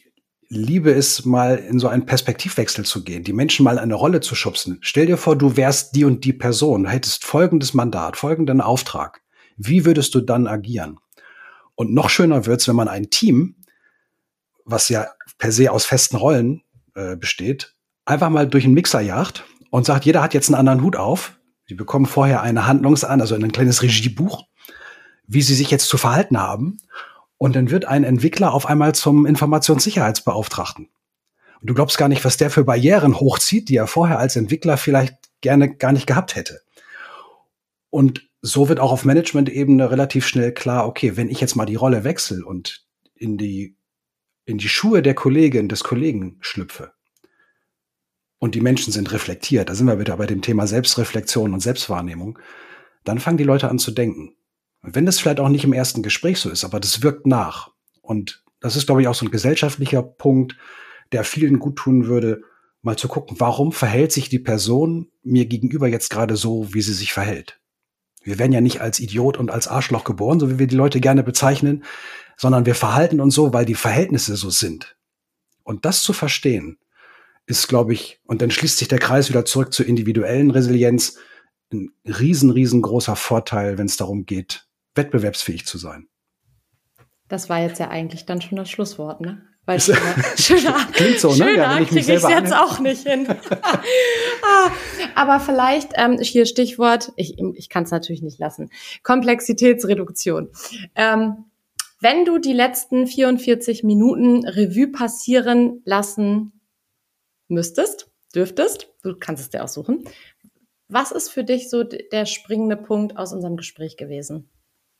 liebe es, mal in so einen Perspektivwechsel zu gehen, die Menschen mal in eine Rolle zu schubsen. Stell dir vor, du wärst die und die Person, hättest folgendes Mandat, folgenden Auftrag. Wie würdest du dann agieren? Und noch schöner wird's, wenn man ein Team, was ja per se aus festen Rollen äh, besteht, einfach mal durch einen Mixer jagt und sagt, jeder hat jetzt einen anderen Hut auf. Sie bekommen vorher eine Handlungsan, also ein kleines Regiebuch, wie sie sich jetzt zu verhalten haben. Und dann wird ein Entwickler auf einmal zum Informationssicherheitsbeauftragten. Und du glaubst gar nicht, was der für Barrieren hochzieht, die er vorher als Entwickler vielleicht gerne gar nicht gehabt hätte. Und so wird auch auf Management-Ebene relativ schnell klar, okay, wenn ich jetzt mal die Rolle wechsle und in die, in die Schuhe der Kollegin, des Kollegen schlüpfe und die Menschen sind reflektiert, da sind wir wieder bei dem Thema Selbstreflexion und Selbstwahrnehmung, dann fangen die Leute an zu denken. Und wenn das vielleicht auch nicht im ersten Gespräch so ist, aber das wirkt nach. Und das ist, glaube ich, auch so ein gesellschaftlicher Punkt, der vielen gut tun würde, mal zu gucken, warum verhält sich die Person mir gegenüber jetzt gerade so, wie sie sich verhält. Wir werden ja nicht als Idiot und als Arschloch geboren, so wie wir die Leute gerne bezeichnen, sondern wir verhalten uns so, weil die Verhältnisse so sind. Und das zu verstehen, ist, glaube ich, und dann schließt sich der Kreis wieder zurück zur individuellen Resilienz, ein riesen, riesengroßer Vorteil, wenn es darum geht, wettbewerbsfähig zu sein. Das war jetzt ja eigentlich dann schon das Schlusswort, ne? Weil schöner, schöner, klingt so, ne? schöner Ja, wenn ich mich kriege ich selber jetzt auch nicht hin. ah, aber vielleicht ähm, hier Stichwort, ich, ich kann es natürlich nicht lassen, Komplexitätsreduktion. Ähm, wenn du die letzten vierundvierzig Minuten Revue passieren lassen müsstest, dürftest, du kannst es dir aussuchen, was ist für dich so der springende Punkt aus unserem Gespräch gewesen?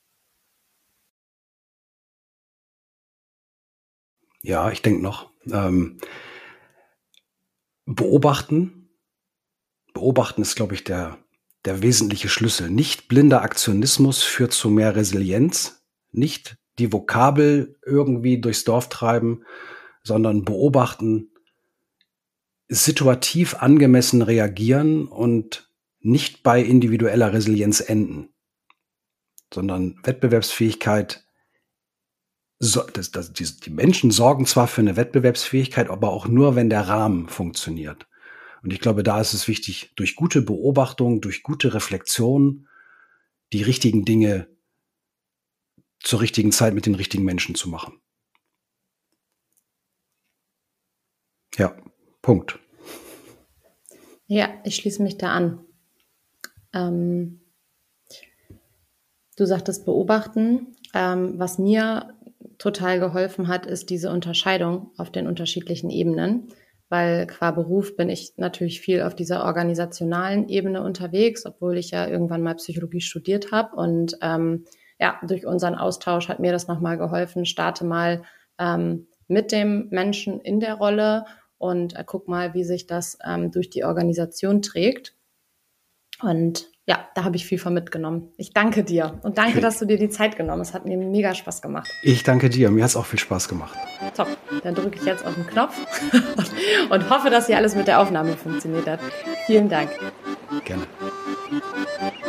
Ja, ich denke noch. Ähm, beobachten. Beobachten ist, glaube ich, der, der wesentliche Schlüssel. Nicht blinder Aktionismus führt zu mehr Resilienz. Nicht die Vokabel irgendwie durchs Dorf treiben, sondern beobachten, situativ angemessen reagieren und nicht bei individueller Resilienz enden, sondern Wettbewerbsfähigkeit. So, das, das, die, die Menschen sorgen zwar für eine Wettbewerbsfähigkeit, aber auch nur, wenn der Rahmen funktioniert. Und ich glaube, da ist es wichtig, durch gute Beobachtung, durch gute Reflexion die richtigen Dinge zur richtigen Zeit mit den richtigen Menschen zu machen. Ja, Punkt. Ja, ich schließe mich da an. Ähm, du sagtest beobachten. Ähm, was mir total geholfen hat, ist diese Unterscheidung auf den unterschiedlichen Ebenen, weil qua Beruf bin ich natürlich viel auf dieser organisationalen Ebene unterwegs, obwohl ich ja irgendwann mal Psychologie studiert habe und ähm, ja, durch unseren Austausch hat mir das nochmal geholfen, starte mal ähm, mit dem Menschen in der Rolle und äh, guck mal, wie sich das ähm, durch die Organisation trägt. Und ja, da habe ich viel von mitgenommen. Ich danke dir und danke, dass du dir die Zeit genommen hast. Es hat mir mega Spaß gemacht. Ich danke dir. Mir hat es auch viel Spaß gemacht. Top. Dann drücke ich jetzt auf den Knopf und hoffe, dass hier alles mit der Aufnahme funktioniert hat. Vielen Dank. Gerne.